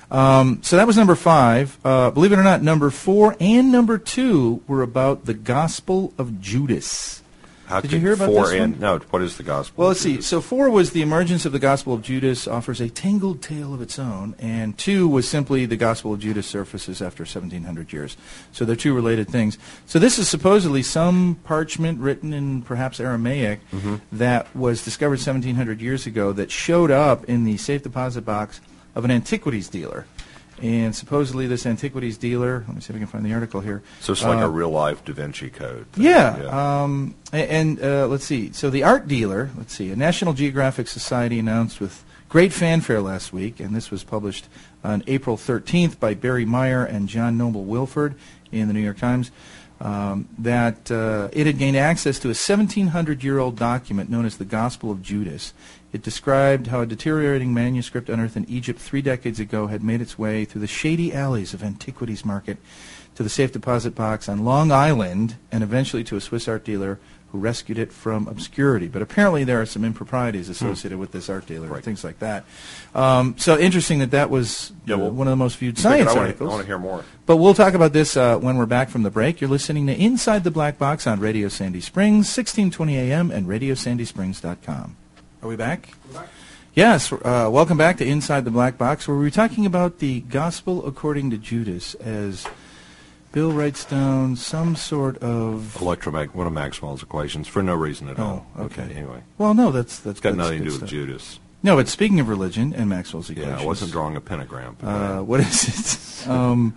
Um, so that was number five. Uh, believe it or not, number four and number two were about the Gospel of Judas. How Did you hear about four this one? And, no, what is the Gospel Well, of let's Judas? see. So four was the emergence of the Gospel of Judas offers a tangled tale of its own, and two was simply the Gospel of Judas surfaces after seventeen hundred years. So they're two related things. So this is supposedly some parchment written in perhaps Aramaic mm-hmm. that was discovered seventeen hundred years ago that showed up in the safe deposit box of an antiquities dealer. And supposedly this antiquities dealer, let me see if I can find the article here. So it's like uh, a real-life Da Vinci Code thing. Yeah. yeah. Um, and uh, let's see. So the art dealer, let's see, a National Geographic Society announced with great fanfare last week, and this was published on April thirteenth by Barry Meyer and John Noble Wilford in the New York Times, um, that uh, it had gained access to a seventeen hundred year old document known as the Gospel of Judas. It described how a deteriorating manuscript unearthed in Egypt three decades ago had made its way through the shady alleys of Antiquities Market to the safe deposit box on Long Island and eventually to a Swiss art dealer who rescued it from obscurity. But apparently there are some improprieties associated mm. with this art dealer right. and things like that. Um, so interesting that that was yeah, well, one of the most viewed science I articles. I want to hear more. But we'll talk about this uh, when we're back from the break. You're listening to Inside the Black Box on Radio Sandy Springs, sixteen twenty A M and radio sandy springs dot com. Are we back? We're back. Yes. Uh, welcome back to Inside the Black Box, where we're talking about the Gospel according to Judas as Bill writes down some sort of electromag one of Maxwell's equations for no reason at all. Oh, okay. okay. Anyway, well, no, that's that's it's got that's nothing to do stuff. with Judas. No, but speaking of religion and Maxwell's equations, yeah, I wasn't drawing a pentagram. Uh, what is it? um,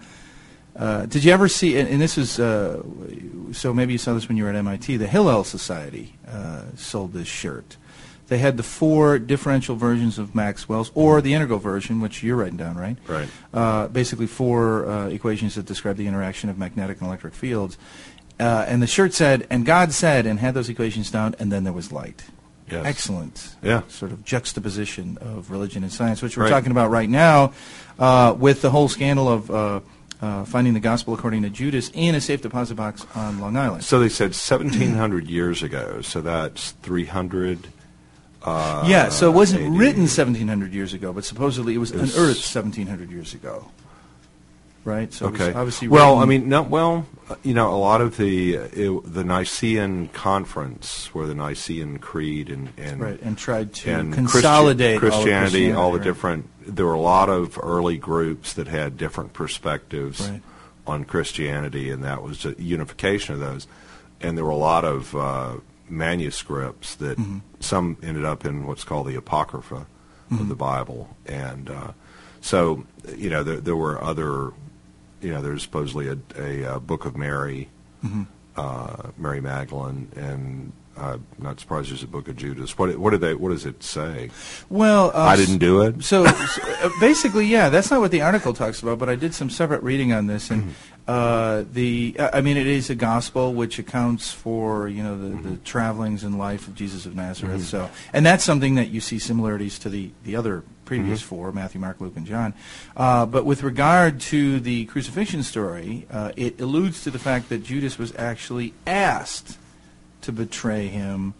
uh, did you ever see? And, and this is uh, so maybe you saw this when you were at M I T. The Hillel Society uh, sold this shirt. They had the four differential versions of Maxwell's, or the integral version, which you're writing down, right? Right. Uh, basically four uh, equations that describe the interaction of magnetic and electric fields. Uh, and the shirt said, and God said, and had those equations down, and then there was light. Yes. Excellent yeah. sort of juxtaposition of religion and science, which we're right. talking about right now uh, with the whole scandal of uh, uh, Finding the Gospel According to Judas in a safe deposit box on Long Island. So they said seventeen hundred years ago, so that's three hundred. Uh, yeah, so it wasn't A D. written seventeen hundred years ago, but supposedly it was, It was- unearthed seventeen hundred years ago. Right? So it was Okay. obviously Well, written- I mean, no, well, uh, you know, a lot of the uh, it, the Nicene Conference, where the Nicene Creed and and, right, and tried to and consolidate Christi- all of Christianity, all the right. different. There were a lot of early groups that had different perspectives Right. on Christianity, and that was a unification of those. And there were a lot of uh, manuscripts that Mm-hmm. some ended up in what's called the Apocrypha of the Bible, and uh, so you know there, there were other. You know, there's supposedly a, a, uh Book of Mary, Mm-hmm. uh, Mary Magdalene, and I'm not surprised there's a Book of Judas. What what did they? What does it say? Well, uh, I didn't do it. So, so uh, basically, yeah, that's not what the article talks about. But I did some separate reading on this, and uh, the uh, I mean, it is a gospel which accounts for you know the, the travelings and life of Jesus of Nazareth. So, and that's something that you see similarities to the the other previous four, Matthew, Mark, Luke, and John. Uh, but with regard to the crucifixion story, uh, it alludes to the fact that Judas was actually asked to betray him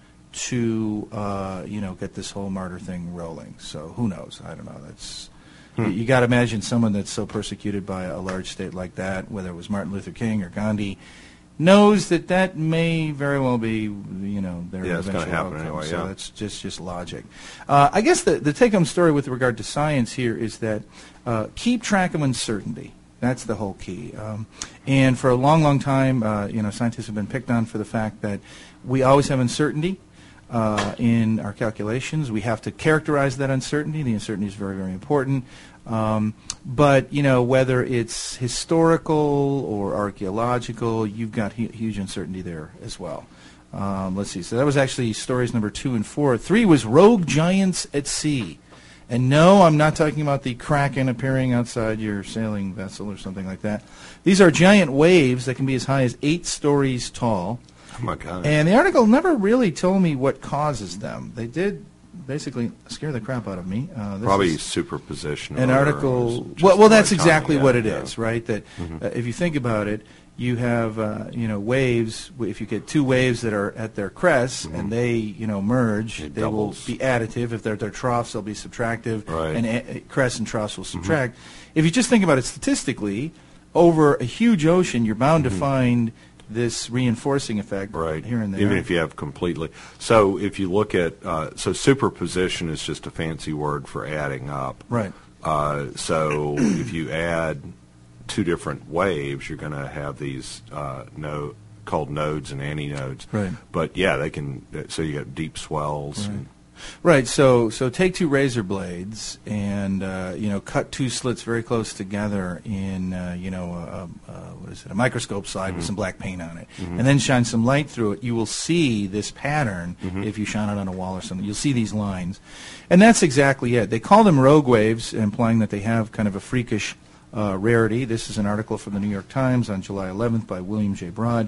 to, uh, you know, get this whole martyr thing rolling. So who knows? I don't know. That's you, you got to imagine someone that's so persecuted by a large state like that, whether it was Martin Luther King or Gandhi, knows that that may very well be, you know, their Yeah, it's gonna eventual happen outcome. anyway, So yeah. that's just just logic. Uh, I guess the the take-home story with regard to science here is that uh, keep track of uncertainty. That's the whole key. Um, and for a long, long time, uh, you know, scientists have been picked on for the fact that we always have uncertainty uh, in our calculations. We have to characterize that uncertainty. The uncertainty is very, very important. Um, but, you know, whether it's historical or archaeological, you've got hu- huge uncertainty there as well. Um, let's see. So that was actually stories number two and four. Three was Rogue Giants at Sea. And no, I'm not talking about the kraken appearing outside your sailing vessel or something like that. These are giant waves that can be as high as eight stories tall. Oh my God! And the article never really told me what causes them. They did basically scare the crap out of me. Uh, this Probably is superposition. an or article. just Well, well, the that's right exactly timing, what yeah, it yeah. is, right? That uh, if you think about it, you have uh, you know waves. If you get two waves that are at their crests and they you know merge, It they doubles. will be additive. If they're at their troughs, they'll be subtractive, Right. and a- crests and troughs will subtract. If you just think about it statistically, over a huge ocean, you're bound to find this reinforcing effect Right. here and there. Even if you have completely. So if you look at, uh, so superposition is just a fancy word for adding up. Right. Uh, so if you add two different waves, you're going to have these uh, no, called nodes and antinodes. Right. But yeah, they can. So you got deep swells. Right. And, Right. So so take two razor blades and uh, you know cut two slits very close together in uh, you know a, a, a, what is it a microscope slide with some black paint on it, and then shine some light through it. You will see this pattern if you shine it on a wall or something. You'll see these lines, and that's exactly it. They call them rogue waves, implying that they have kind of a freakish uh, rarity. This is an article from the New York Times on July eleventh by William J. Broad.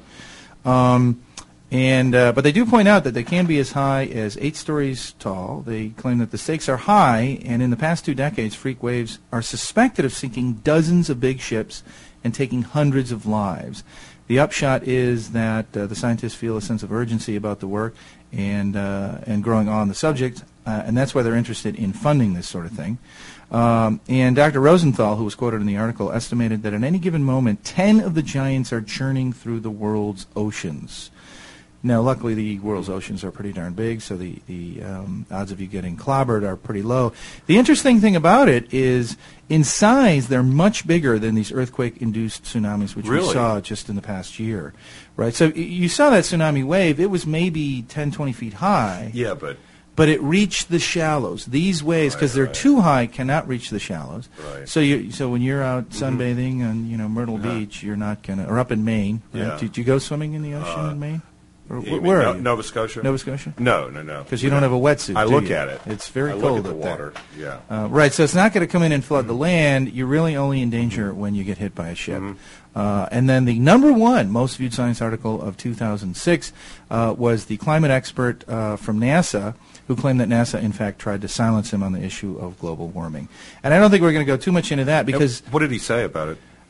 Um, And uh, but they do point out that they can be as high as eight stories tall. They claim that the stakes are high, and in the past two decades, freak waves are suspected of sinking dozens of big ships and taking hundreds of lives. The upshot is that uh, the scientists feel a sense of urgency about the work and uh, and growing on the subject, uh, and that's why they're interested in funding this sort of thing. Um, and Doctor Rosenthal, who was quoted in the article, estimated that at any given moment, ten of the giants are churning through the world's oceans. Now, luckily, the world's oceans are pretty darn big, so the, the um, odds of you getting clobbered are pretty low. The interesting thing about it is, in size, they're much bigger than these earthquake-induced tsunamis, which Really? we saw just in the past year. Right? So y- you saw that tsunami wave. It was maybe ten, twenty feet high, yeah, but but it reached the shallows. These waves, because Right, they're right. too high, cannot reach the shallows. Right. So you, so when you're out sunbathing on you know Myrtle Uh-huh. Beach, you're not gonna, or up in Maine. Right? Yeah. Did you go swimming in the ocean Uh, in Maine? Or, You wh- mean where No- are you? Nova Scotia? Nova Scotia? No, no, no. Because you don't have a wetsuit. I do look you? at it. It's very I cold look at up the there. water. Yeah. Uh, right, so it's not going to come in and flood the land. You're really only in danger when you get hit by a ship. Uh, and then the number one most viewed science article of two thousand six uh, was the climate expert uh, from NASA, who claimed that NASA, in fact, tried to silence him on the issue of global warming. And I don't think we're going to go too much into that because What did he say about it?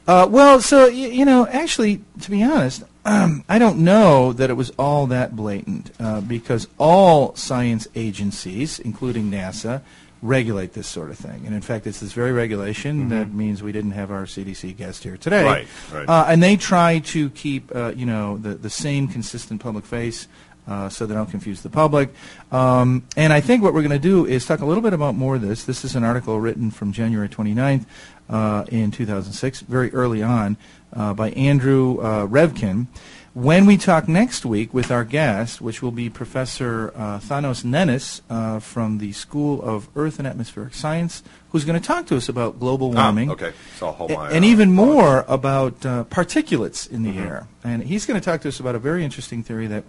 Uh, well, so, you, you know, actually, to be honest, um, I don't know that it was all that blatant uh, because all science agencies, including NASA, regulate this sort of thing. And, in fact, it's this very regulation mm-hmm. that means we didn't have our C D C guest here today. Right, right. Uh, and they try to keep, uh, you know, the, the same consistent public face uh, so they don't confuse the public. Um, and I think what we're going to do is talk a little bit about more of this. This is an article written from January twenty-ninth uh, in two thousand six, very early on, uh, by Andrew uh, Revkin. When we talk next week with our guest, which will be Professor uh, Thanos Nennis uh, from the School of Earth and Atmospheric Science, who's going to talk to us about global warming. Ah, okay. So I'll hold my, and uh, even more about uh, particulates in the mm-hmm. air. And he's going to talk to us about a very interesting theory that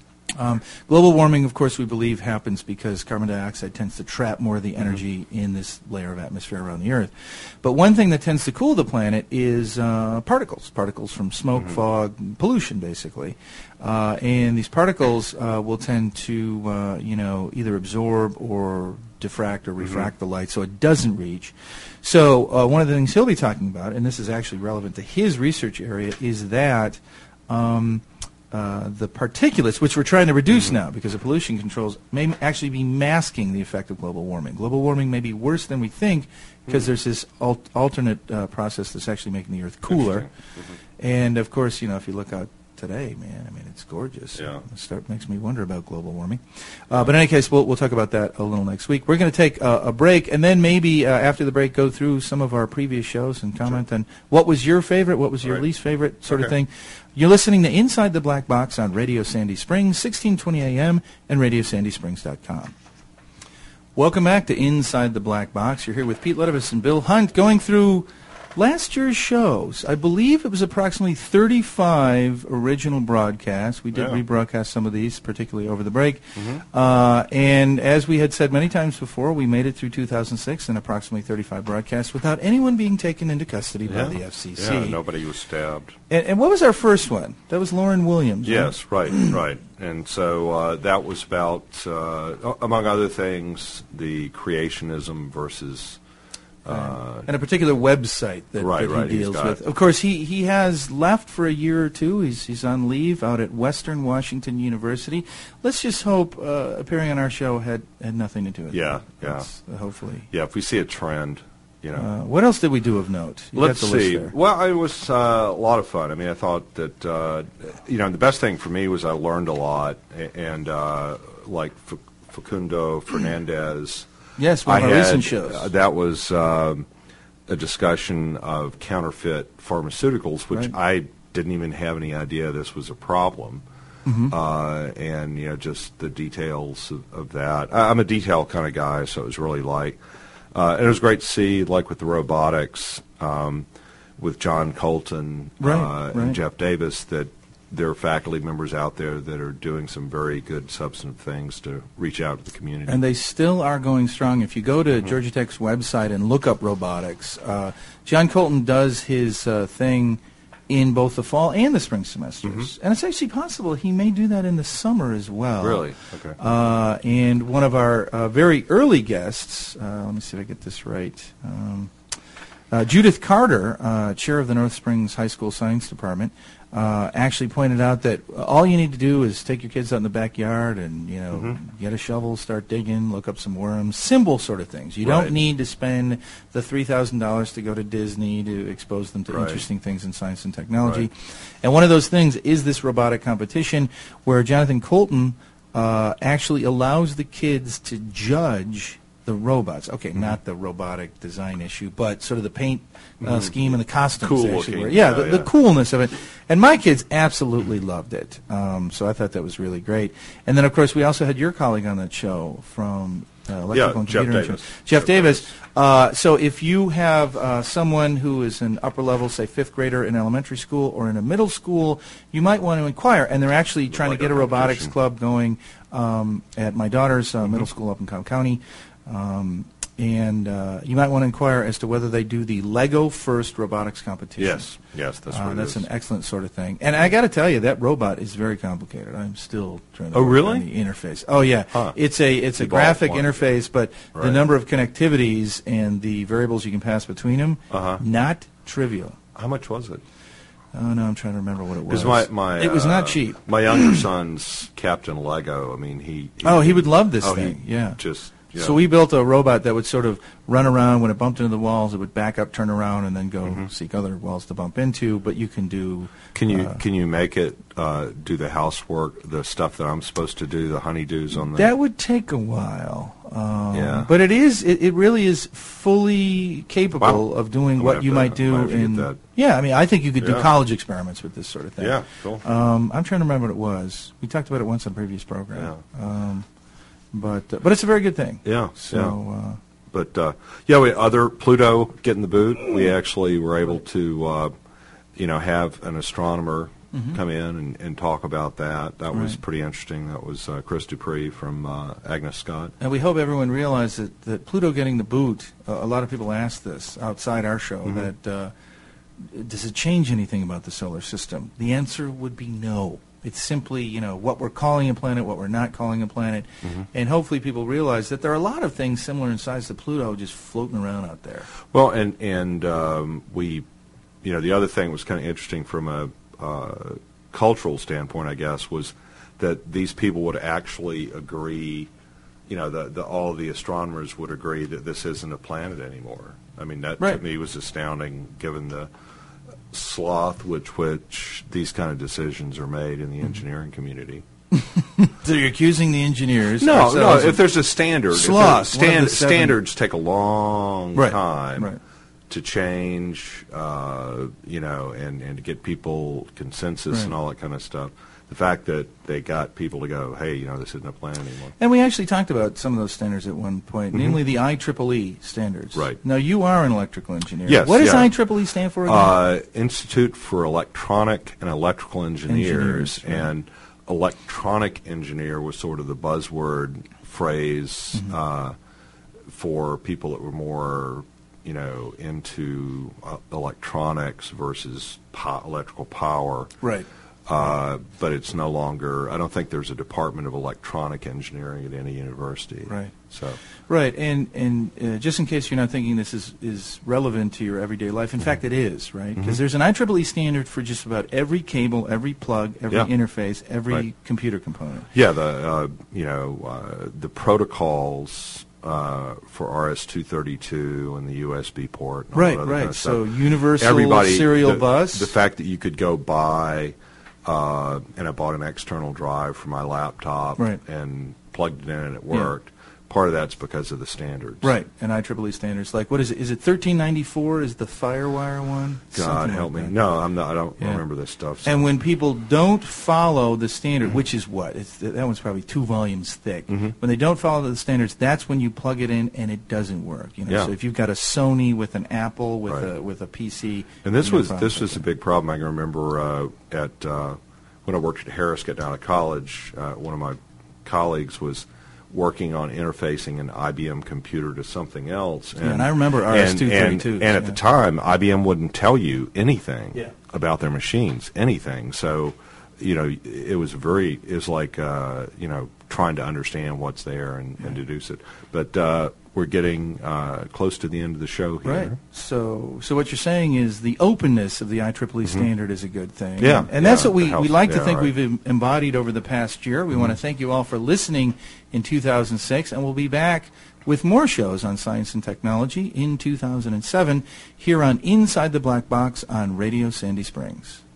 Um, global warming, of course, we believe happens because carbon dioxide tends to trap more of the energy mm-hmm. in this layer of atmosphere around the Earth. But one thing that tends to cool the planet is uh, particles, particles from smoke, mm-hmm. fog, pollution, basically. Uh, and these particles uh, will tend to, uh, you know, either absorb or diffract or refract mm-hmm. the light so it doesn't reach. So uh, one of the things he'll be talking about, and this is actually relevant to his research area, is that Um, Uh, the particulates, which we're trying to reduce mm-hmm. now because of pollution controls, may m- actually be masking the effect of global warming. Global warming may be worse than we think because mm-hmm. there's this al- alternate uh, process that's actually making the Earth cooler. Mm-hmm. And, of course, you know, if you look out today, man, I mean, it's gorgeous. Yeah. It start, makes me wonder about global warming. Uh, but in any case, we'll, we'll talk about that a little next week. We're going to take uh, a break, and then maybe uh, after the break go through some of our previous shows and comment sure. on what was your favorite, what was your right. least favorite sort okay. of thing. You're listening to Inside the Black Box on Radio Sandy Springs, sixteen twenty A M and radio sandy springs dot com. Welcome back to Inside the Black Box. You're here with Pete Ledevis and Bill Hunt going through last year's shows. I believe it was approximately thirty-five original broadcasts. We did yeah. rebroadcast some of these, particularly over the break. Mm-hmm. Uh, and as we had said many times before, we made it through two thousand six and approximately thirty-five broadcasts without anyone being taken into custody yeah. by the F C C. Yeah, nobody was stabbed. And, and what was our first one? That was Lauren Williams. Yes, right, right. right. And so uh, that was about, uh, among other things, the creationism versus... Uh, and a particular website that, right, that he right, deals got, with. Of course, he, he has left for a year or two. He's he's on leave out at Western Washington University. Let's just hope uh, appearing on our show had, had nothing to do with yeah, it. Yeah, yeah. Uh, hopefully. Yeah, if we see a trend, you know. Uh, what else did we do of note? You Let's got the see. List there. Well, it was uh, a lot of fun. I mean, I thought that, uh, you know, the best thing for me was I learned a lot. And uh, like F- Facundo Fernandez... Yes, one of I our had, recent shows. Uh, that was um, a discussion of counterfeit pharmaceuticals, which right. I didn't even have any idea this was a problem. Mm-hmm. Uh, and, you know, just the details of, of that. I, I'm a detail kind of guy, so it was really like... Uh, and it was great to see, like with the robotics, um, with John Colton right, uh, right. and Jeff Davis, that there are faculty members out there that are doing some very good substantive things to reach out to the community. And they still are going strong. If you go to mm-hmm. Georgia Tech's website and look up robotics, uh, John Colton does his uh, thing in both the fall and the spring semesters. Mm-hmm. And it's actually possible he may do that in the summer as well. Really? Okay. Uh, and one of our uh, very early guests, uh, let me see if I get this right, um, uh, Judith Carter, uh, chair of the North Springs High School Science Department, Uh, actually pointed out that all you need to do is take your kids out in the backyard and, you know, mm-hmm. get a shovel, start digging, look up some worms, simple sort of things. You right. don't need to spend the three thousand dollars to go to Disney to expose them to right. interesting things in science and technology. Right. And one of those things is this robotic competition where Jonathan Colton uh, actually allows the kids to judge the robots. Okay, mm-hmm. not the robotic design issue, but sort of the paint uh, mm-hmm. scheme and the costumes. Cool they actually looking. wear. Yeah, yeah, the, yeah. the coolness of it. And my kids absolutely loved it. Um, so I thought that was really great. And then, of course, we also had your colleague on that show from uh, Electrical yeah, and Jeff Computer Davis. Jeff, Jeff Davis. Davis. Uh, so if you have uh, someone who is an upper level, say fifth grader in elementary school or in a middle school, you might want to inquire. And they're actually trying like to get a robotics competition. club going um, at my daughter's uh, mm-hmm. middle school up in Cobb County. Um, and uh, you might want to inquire as to whether they do the Lego First Robotics Competition. Yes, yes, that's what uh, it That's is. an excellent sort of thing. And I got to tell you, that robot is very complicated. I'm still trying to Oh, work really? on the interface. Oh, yeah. Huh. It's a it's a Evolved graphic one. interface, but the Right. number of connectivities and the variables you can pass between them, Uh-huh. not trivial. How much was it? Oh no, I'm trying to remember what it was. Because my, my it was uh, not cheap. My younger son's Captain Lego. I mean, he. he oh, he would love this oh, thing. He yeah. Just. Yeah. So we built a robot that would sort of run around. When it bumped into the walls, it would back up, turn around, and then go mm-hmm. seek other walls to bump into. But you can do. Can you uh, can you make it uh, do the housework, the stuff that I'm supposed to do, the honeydews on the? That would take a while. Um, yeah. But it is. It, it really is fully capable Wow. of doing I'm what gonna you have might to- do might have to get in. that. Yeah, I mean, I think you could do Yeah. college experiments with this sort of thing. Yeah, cool. Um, I'm trying to remember what it was. We talked about it once on a previous program. Yeah. Um, but uh, but it's a very good thing. Yeah. So. yeah. Uh, But uh, yeah, we other Pluto getting the boot. We actually were able to, uh, you know, have an astronomer Mhm. come in and, and talk about that. That was Right. pretty interesting. That was uh, Chris Dupree from uh, Agnes Scott. And we hope everyone realizes that, that Pluto getting the boot, uh, a lot of people ask this outside our show, Mhm. that uh, does it change anything about the solar system? The answer would be no. It's simply, you know, what we're calling a planet, what we're not calling a planet. Mhm. And hopefully people realize that there are a lot of things similar in size to Pluto just floating around out there. Well, and and um, we, you know, the other thing was kind of interesting from a uh, cultural standpoint, I guess, was that these people would actually agree. You know, the, the all the astronomers would agree that this isn't a planet anymore. I mean, that Right. to me was astounding, given the sloth with which these kind of decisions are made in the engineering community. So you're accusing the engineers. No, no. ourselves If of- there's a standard, if Sloth, there's one of stand, the seven- standards take a long Right, time right. to change, uh, you know, and, and to get people consensus Right. and all that kind of stuff. The fact that they got people to go, hey, you know, this isn't a plan anymore. And we actually talked about some of those standards at one point, namely the I triple E standards. Right. Now, you are an electrical engineer. Yes, What does yeah. I triple E stand for again? Uh, Institute for Electronic and Electrical Engineers, Engineers, right. and electronic engineer was sort of the buzzword phrase Mm-hmm. uh, for people that were more, you know, into uh, electronics versus po- electrical power. Right. Uh, but it's no longer. I don't think there's a department of electronic engineering at any university. Right. So. Right, and and uh, just in case you're not thinking this is, is relevant to your everyday life, in fact it is, right? Because Mhm. there's an I triple E standard for just about every cable, every plug, every Yeah. interface, every Right. computer component. Yeah, the uh, you know uh, the protocols uh, for R S two thirty-two and the U S B port. And all Right, that other kind right. of So stuff. universal Everybody, serial the, bus. The fact that you could go buy, uh, and I bought an external drive for my laptop, Right. and plugged it in and it Yeah. worked. Part of that's because of the standards. Right, and I triple E standards. Like, what is it? Is it thirteen ninety-four is the FireWire one? God Something help like me. that. No, I'm not. I don't Yeah. remember this stuff. And when people don't follow the standard, which is what? It's, that one's probably two volumes thick. Mhm. When they don't follow the standards, that's when you plug it in and it doesn't work. You know, Yeah. so if you've got a Sony with an Apple with Right. a with a P C, And this no was problem this with was a that. big problem. I can remember uh, at uh, when I worked at Harris, getting out of college. Uh, one of my colleagues was working on interfacing an I B M computer to something else. And, Yeah, and I remember R S two thirty-twos, And, and at yeah. the time, I B M wouldn't tell you anything Yeah. about their machines, anything. So, you know, it was very, it was like, uh, you know, trying to understand what's there and, and deduce it. But uh, we're getting uh, close to the end of the show here. Right. So, so what you're saying is the openness of the I triple E standard is a good thing. Mm-hmm. Yeah, And, and that's yeah, what we, it helps. we like to Yeah, think right. we've em- embodied over the past year. We want to thank you all for listening in two thousand six, and we'll be back with more shows on science and technology in two thousand seven here on Inside the Black Box on Radio Sandy Springs.